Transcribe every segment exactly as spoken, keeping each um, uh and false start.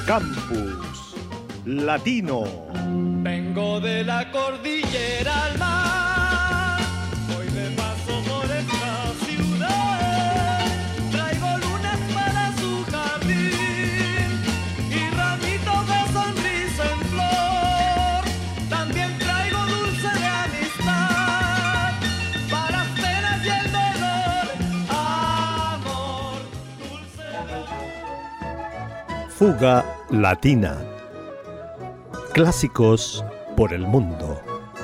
Campus Latino. Vengo de la cordillera al mar, voy de paso por esta ciudad. Traigo lunas para su jardín y ramitos de sonrisa en flor. También traigo dulce de amistad para las penas y el dolor. Amor, dulce de... Fuga Latina. Clásicos por el mundo.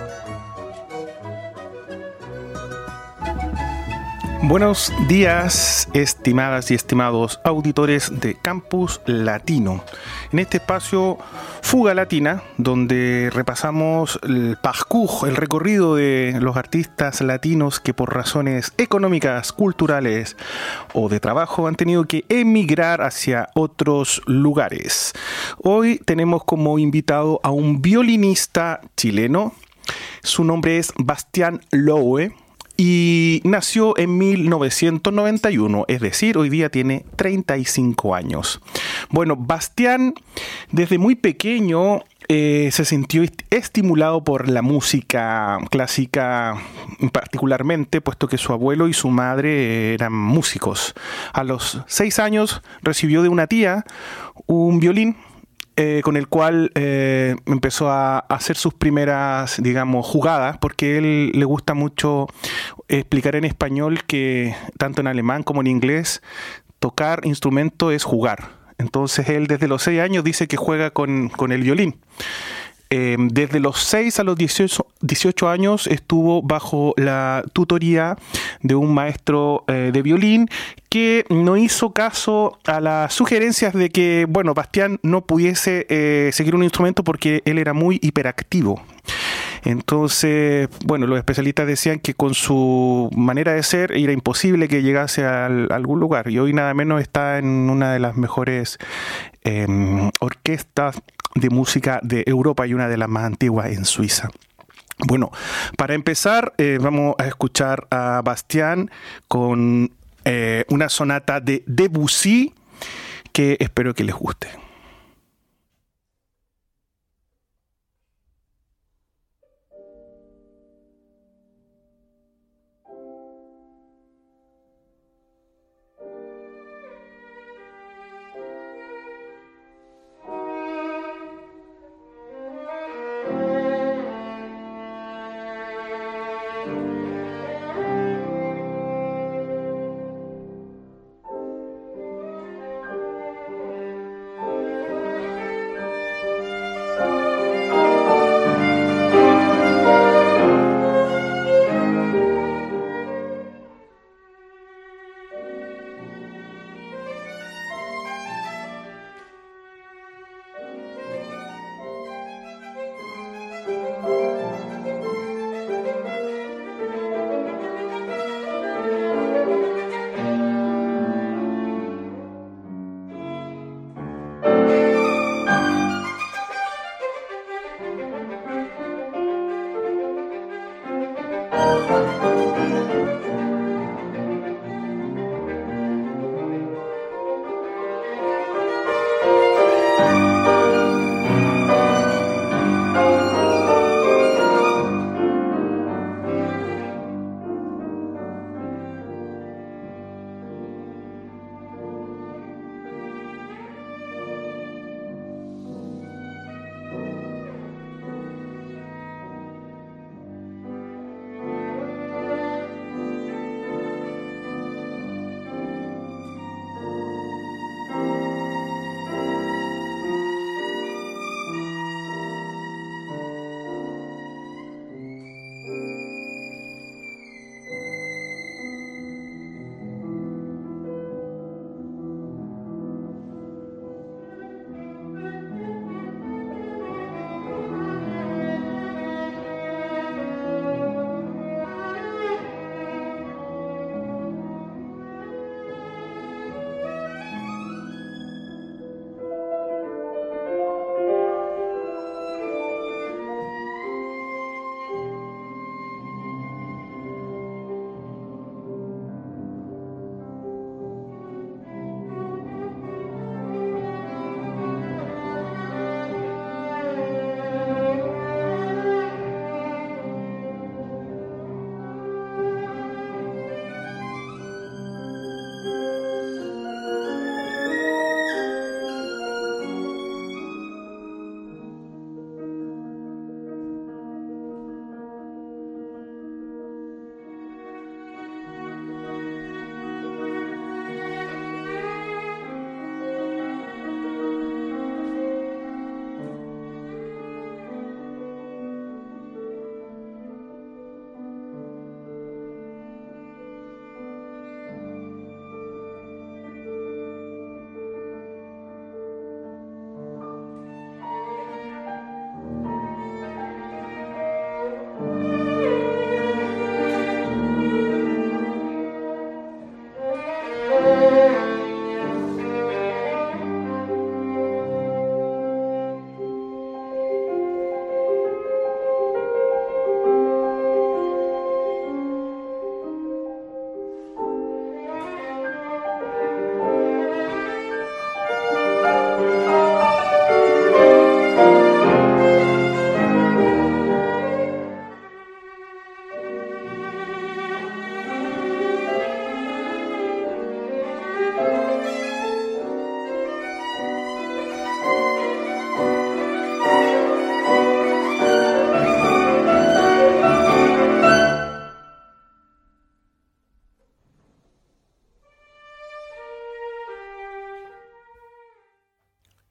Buenos días, estimadas y estimados auditores de Campus Latino. En este espacio Fuga Latina, donde repasamos el parcours, el recorrido de los artistas latinos que por razones económicas, culturales o de trabajo han tenido que emigrar hacia otros lugares. Hoy tenemos como invitado a un violinista chileno. Su nombre es Bastián Lowe. Y nació en mil novecientos noventa y uno, es decir, hoy día tiene treinta y cinco años. Bueno, Bastián desde muy pequeño eh, se sintió est- estimulado por la música clásica particularmente, puesto que su abuelo y su madre eran músicos. A los seis años recibió de una tía un violín, Eh, con el cual eh, empezó a hacer sus primeras, digamos, jugadas, porque a él le gusta mucho explicar en español que tanto en alemán como en inglés tocar instrumento es jugar. Entonces él desde los seis años dice que juega con, con el violín. Eh, desde los seis a los dieciocho, dieciocho años estuvo bajo la tutoría de un maestro eh, de violín que no hizo caso a las sugerencias de que, bueno, Bastián no pudiese eh, seguir un instrumento porque él era muy hiperactivo. Entonces, bueno, los especialistas decían que con su manera de ser era imposible que llegase a, a algún lugar. Y hoy nada menos está en una de las mejores eh, orquestas de música de Europa y una de las más antiguas en Suiza. Bueno, para empezar, eh, vamos a escuchar a Bastián con eh, una sonata de Debussy que espero que les guste. Thank you.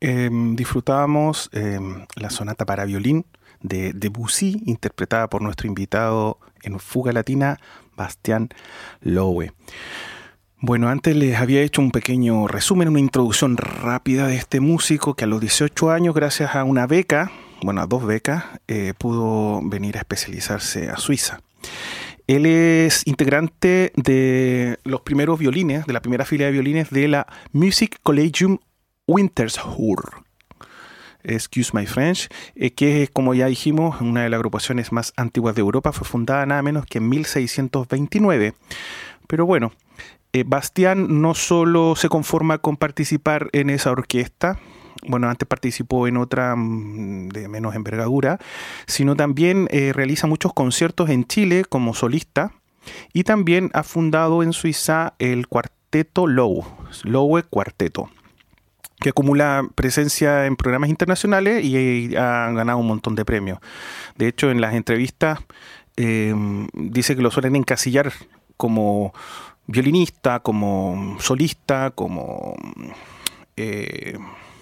eh, disfrutábamos eh, la sonata para violín de Debussy, interpretada por nuestro invitado en Fuga Latina, Bastián Lowe. Bueno, antes les había hecho un pequeño resumen, una introducción rápida de este músico que a los dieciocho años, gracias a una beca, bueno, a dos becas, eh, pudo venir a especializarse a Suiza. Él es integrante de los primeros violines, de la primera fila de violines de la Music Collegium Winterthur. Excuse my French, eh, que es, como ya dijimos, una de las agrupaciones más antiguas de Europa. Fue fundada nada menos que en mil seiscientos veintinueve. Pero bueno, eh, Bastián no solo se conforma con participar en esa orquesta, bueno, antes participó en otra de menos envergadura, sino también eh, realiza muchos conciertos en Chile como solista y también ha fundado en Suiza el cuarteto Lowe, Lowe Cuarteto, que acumula presencia en programas internacionales y ha ganado un montón de premios. De hecho, en las entrevistas eh, dice que lo suelen encasillar como violinista, como solista, como Eh,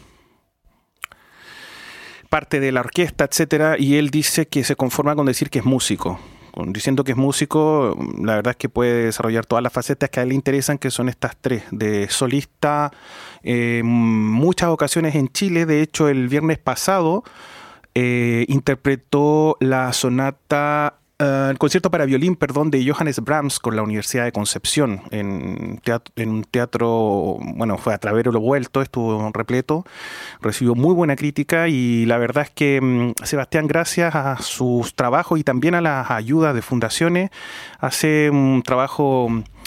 parte de la orquesta, etcétera, y él dice que se conforma con decir que es músico. Diciendo que es músico, la verdad es que puede desarrollar todas las facetas que a él le interesan, que son estas tres, de solista, eh, muchas ocasiones en Chile. De hecho, el viernes pasado eh, interpretó la sonata, uh, el concierto para violín, perdón, de Johannes Brahms con la Universidad de Concepción, en, teatro, en un teatro, bueno, fue a Travero lo Vuelto, estuvo repleto, recibió muy buena crítica y la verdad es que um, Sebastián, gracias a sus trabajos y también a las ayudas de fundaciones, hace un trabajo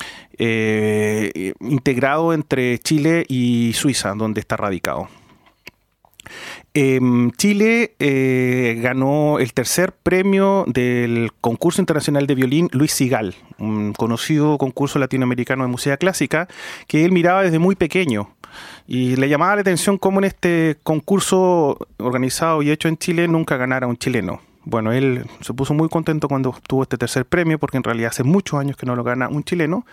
eh, integrado entre Chile y Suiza, donde está radicado. Eh, Chile eh, ganó el tercer premio del concurso internacional de violín Luis Sigal, un conocido concurso latinoamericano de música clásica que él miraba desde muy pequeño y le llamaba la atención cómo en este concurso organizado y hecho en Chile nunca ganara un chileno. Bueno, él se puso muy contento cuando obtuvo este tercer premio, porque en realidad hace muchos años que no lo gana un chileno.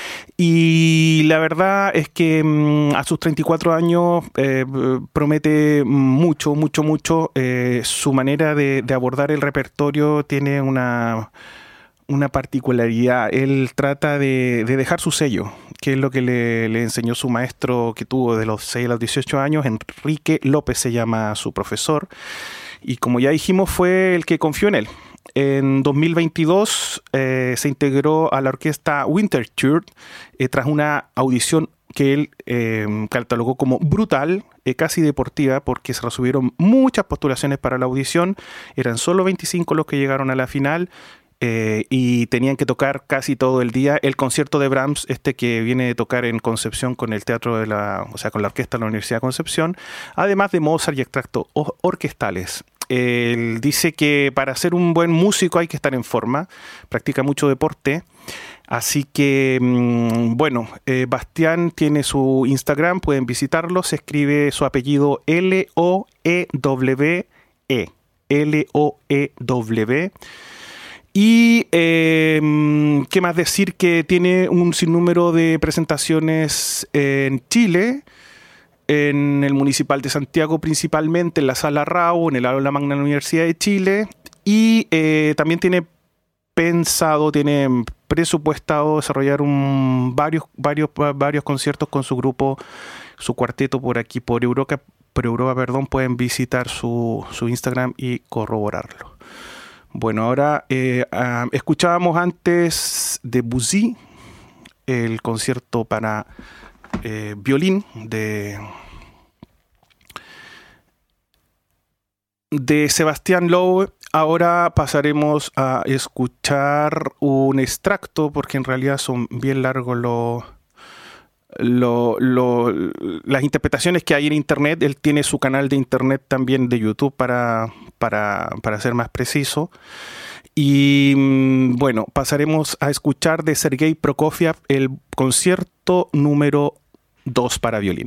Y la verdad es que mmm, a sus treinta y cuatro años eh, promete mucho, mucho, mucho. Eh, su manera de, de abordar el repertorio tiene una, una particularidad. Él trata de, de dejar su sello, que es lo que le, le enseñó su maestro que tuvo de los seis a los dieciocho años. Enrique López se llama su profesor. Y como ya dijimos, fue el que confió en él. En dos mil veintidós eh, se integró a la orquesta Winterthur eh, tras una audición que él eh, catalogó como brutal, eh, casi deportiva, porque se recibieron muchas postulaciones para la audición. Eran solo veinticinco los que llegaron a la final eh, y tenían que tocar casi todo el día el concierto de Brahms, este que viene de tocar en Concepción con el teatro de la, o sea, con la orquesta de la Universidad de Concepción, además de Mozart y extractos orquestales. Él dice que para ser un buen músico hay que estar en forma, practica mucho deporte, así que, bueno, eh, Bastián tiene su Instagram, pueden visitarlo, se escribe su apellido L O E W E, L O E W. Y eh, qué más decir, que tiene un sinnúmero de presentaciones en Chile, en el Municipal de Santiago principalmente, en la Sala Rao, en el Aula Magna de la Universidad de Chile, y eh, también tiene pensado, tiene presupuestado desarrollar un, varios, varios, varios conciertos con su grupo, su cuarteto por aquí, por Europa, por Europa, perdón, pueden visitar su, su Instagram y corroborarlo. Bueno, ahora eh, uh, escuchábamos antes de Debussy, el concierto para Eh, violín de, de Sebastián Lowe. Ahora pasaremos a escuchar un extracto, porque en realidad son bien largos los Lo, lo, las interpretaciones que hay en internet. Él tiene su canal de internet también de YouTube para, para, para ser más preciso. Y bueno, pasaremos a escuchar de Sergei Prokofiev el concierto número dos para violín.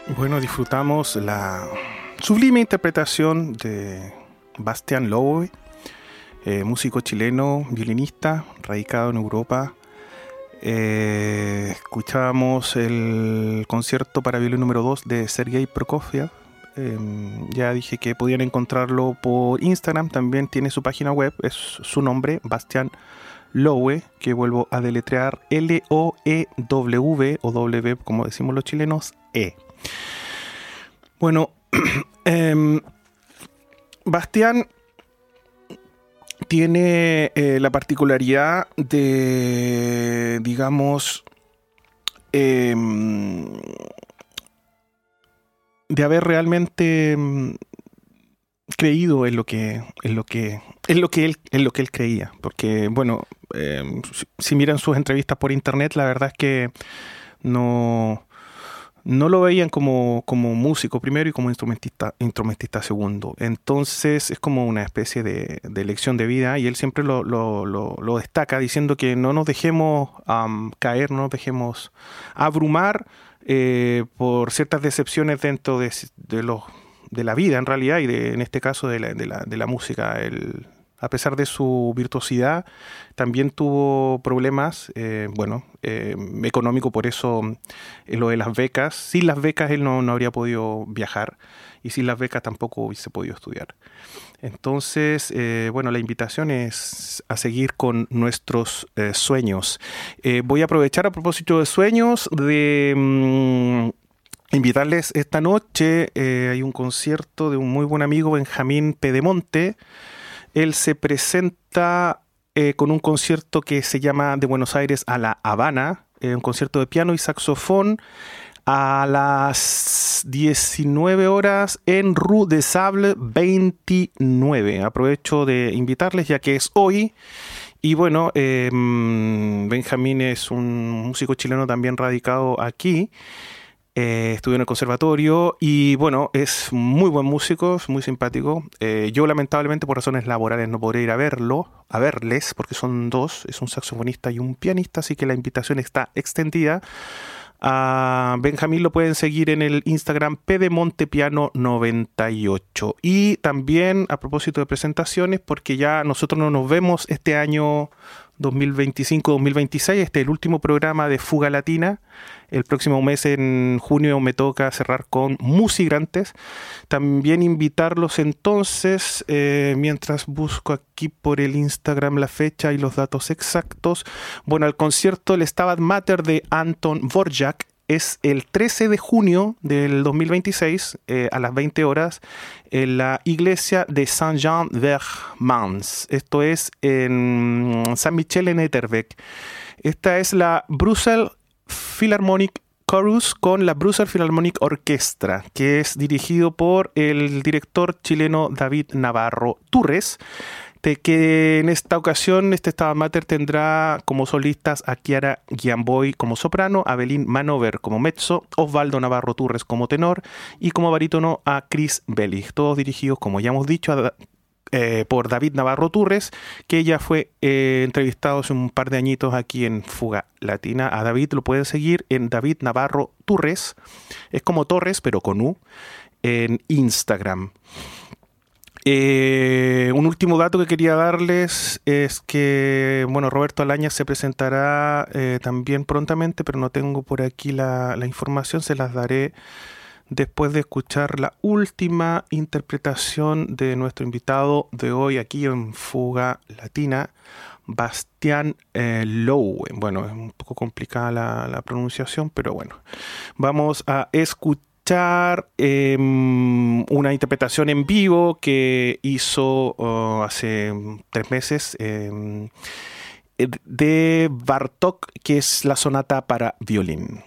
Bueno, disfrutamos la sublime interpretación de Bastián Lowe, eh, músico chileno, violinista, radicado en Europa. Eh, escuchábamos el concierto para violín número dos de Sergei Prokofiev. Eh, ya dije que podían encontrarlo por Instagram, también tiene su página web, es su nombre, Bastián Lowe, que vuelvo a deletrear, L O E W o W, como decimos los chilenos, E. Bueno, eh, Bastián tiene eh, la particularidad de, digamos, eh, de haber realmente creído en lo que, en lo que, en lo que él, en lo que él creía, porque bueno, eh, si, si miran sus entrevistas por internet, la verdad es que no no lo veían como, como músico primero y como instrumentista, instrumentista segundo. Entonces es como una especie de, de lección de vida, y él siempre lo, lo, lo, lo destaca diciendo que no nos dejemos um, caer, no nos dejemos abrumar eh, por ciertas decepciones dentro de, de, los, de la vida en realidad, y de, en este caso de la, de la, de la música. El, a pesar de su virtuosidad, también tuvo problemas, eh, bueno, eh, económico, por eso eh, lo de las becas. Sin las becas él no, no habría podido viajar, y sin las becas tampoco hubiese podido estudiar. Entonces, eh, bueno, la invitación es a seguir con nuestros eh, sueños. Eh, voy a aprovechar, a propósito de sueños, de mmm, invitarles esta noche. Eh, hay un concierto de un muy buen amigo, Benjamín Pedemonte. Él se presenta eh, con un concierto que se llama De Buenos Aires a La Habana, eh, un concierto de piano y saxofón a las diecinueve horas en Rue des Sables veintinueve. Aprovecho de invitarles ya que es hoy. Y bueno, eh, Benjamín es un músico chileno también radicado aquí. Eh, estudió en el conservatorio y bueno, es muy buen músico, es muy simpático. Eh, yo lamentablemente por razones laborales no podré ir a verlo, a verles, porque son dos, es un saxofonista y un pianista, así que la invitación está extendida. A Benjamín lo pueden seguir en el Instagram pedemontepiano noventa y ocho. Y también a propósito de presentaciones, porque ya nosotros no nos vemos este año dos mil veinticinco dos mil veintiséis, este es el último programa de Fuga Latina. El próximo mes, en junio, me toca cerrar con Musigrantes. También invitarlos entonces, eh, mientras busco aquí por el Instagram la fecha y los datos exactos. Bueno, el concierto, el Stabat Mater de Anton Dvorak, es el trece de junio del dos mil veintiséis, eh, a las veinte horas, en la iglesia de Saint-Jean-vers-Mans. Esto es en Saint-Michel-en-Etterbeek. Esta es la Brussels Philharmonic Chorus con la Brussels Philharmonic Orchestra, que es dirigido por el director chileno David Navarro Turres, de que en esta ocasión este Stabat Mater tendrá como solistas a Chiara Giamboy como soprano, a Belín Manover como mezzo, Osvaldo Navarro Turres como tenor y como barítono a Chris Bellig, todos dirigidos, como ya hemos dicho, a Eh, por David Navarro Turres, que ya fue eh, entrevistado hace un par de añitos aquí en Fuga Latina. A David lo pueden seguir en David Navarro Turres, es como Torres pero con U, en Instagram. Eh, un último dato que quería darles es que, bueno, Roberto Alaña se presentará eh, también prontamente, pero no tengo por aquí la, la información, se las daré después de escuchar la última interpretación de nuestro invitado de hoy aquí en Fuga Latina, Bastián eh, Lowe. Bueno, es un poco complicada la, la pronunciación, pero bueno. Vamos a escuchar eh, una interpretación en vivo que hizo uh, hace tres meses eh, de Bartók, que es la sonata para violín.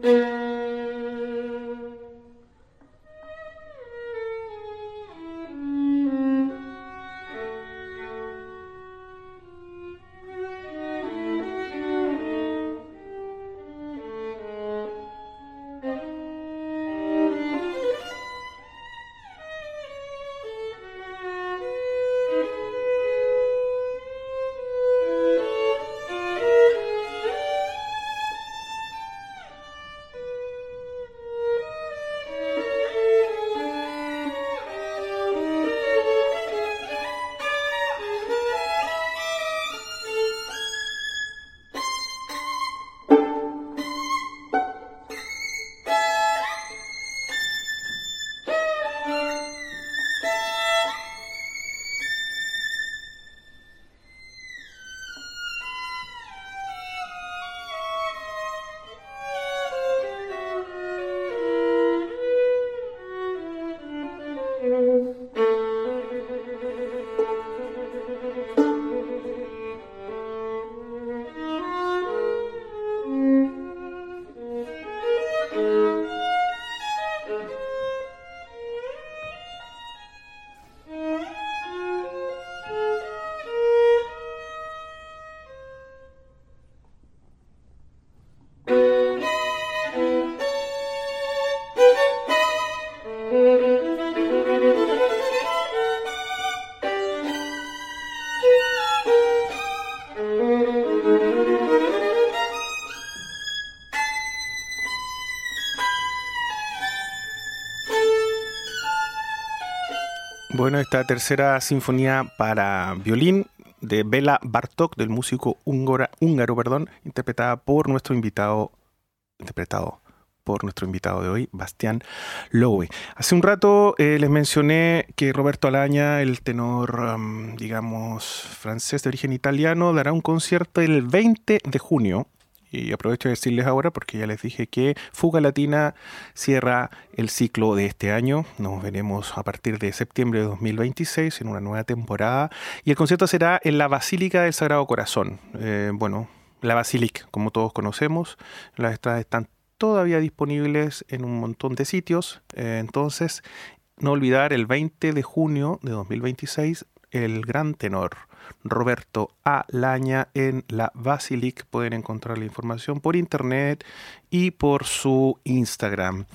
Bueno, esta tercera sinfonía para violín de Béla Bartók, del músico húngaro, húngaro perdón, interpretada por nuestro invitado, interpretado por nuestro invitado de hoy, Bastián Lowe. Hace un rato eh, les mencioné que Roberto Alaña, el tenor, um, digamos, francés de origen italiano, dará un concierto el veinte de junio. Y aprovecho de decirles ahora, porque ya les dije que Fuga Latina cierra el ciclo de este año. Nos veremos a partir de septiembre de dos mil veintiséis en una nueva temporada. Y el concierto será en la Basílica del Sagrado Corazón. Eh, bueno, la Basílica, como todos conocemos. Las entradas están todavía disponibles en un montón de sitios. Eh, entonces, no olvidar el veinte de junio de dos mil veintiséis, el gran tenor Roberto Alaña en la Basílica. Pueden encontrar la información por internet y por su Instagram.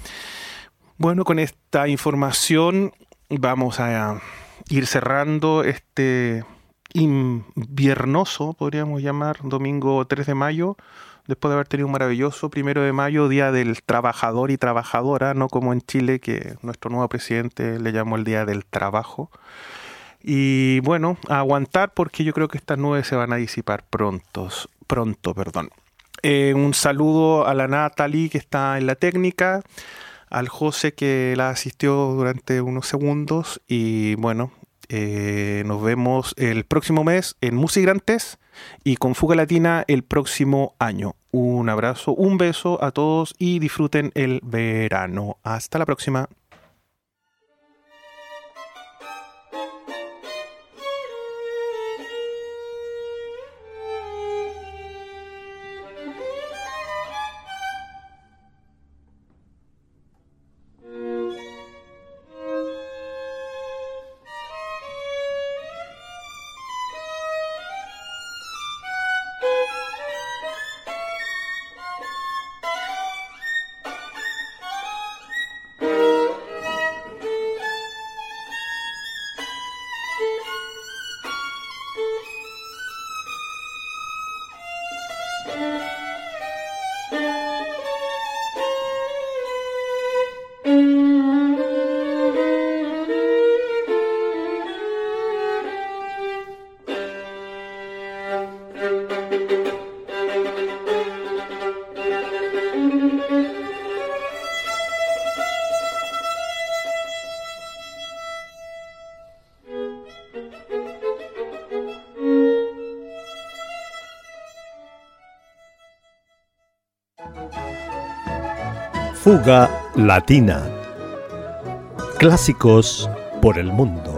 Bueno, con esta información vamos a ir cerrando este inviernoso, podríamos llamar, domingo tres de mayo, después de haber tenido un maravilloso primero de mayo, Día del Trabajador y Trabajadora, no como en Chile, que nuestro nuevo presidente le llamó el Día del Trabajo. Y bueno, a aguantar, porque yo creo que estas nubes se van a disipar prontos, pronto. perdón. Eh, un saludo a la Natalie, que está en la técnica, al José, que la asistió durante unos segundos, y bueno, eh, nos vemos el próximo mes en Musigrantes y con Fuga Latina el próximo año. Un abrazo, un beso a todos y disfruten el verano. Hasta la próxima. Fuga Latina. Clásicos por el mundo.